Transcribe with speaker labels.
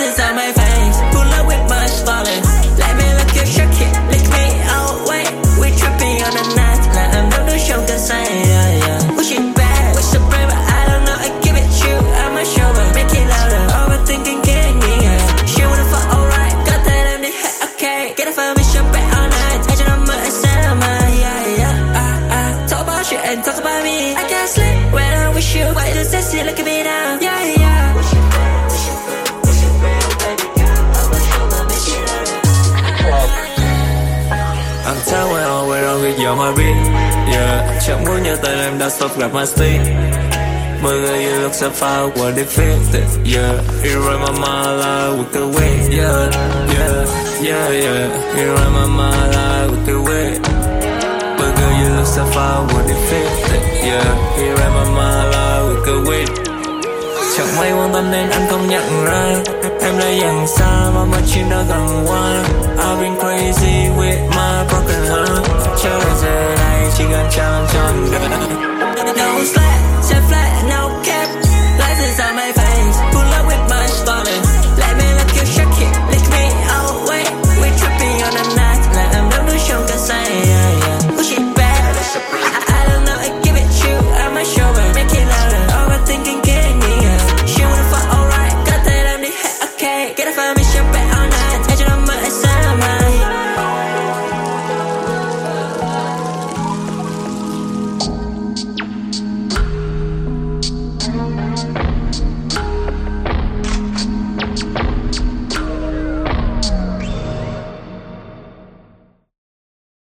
Speaker 1: roses on my face. Pull up with much violence. Let me look you shook it. Lick me out, wait. We tripping on the night. Like I'm not the show, cause I, push it back, wish the brain, but I don't know. I give it you, I'm a shower. Make it louder, overthinking, getting me. She wanna fuck, alright. Got that in the head, okay. Get a permission back all night. I just know my talk about shit and talk about me. I can't sleep when I'm with you. Why does that shit look at me now? Anh tháo ngoài hồ quay rồi việc dọn mà biết. Chẳng muốn nhớ tên em đã stop gặp my stick. Mọi người you look so far what defeated. You run my mind like with the weight. You run my mind like with the weight. But girl you look so far what defeated. You run my mind like with the weight. Chẳng may quan tâm nên anh không nhận ra. Em đã dần xa mà mọi chuyện đã gần qua. I've been crazy with my broken heart. Chờ giờ này chỉ cần chạm tròn đời. No slack, set flat, no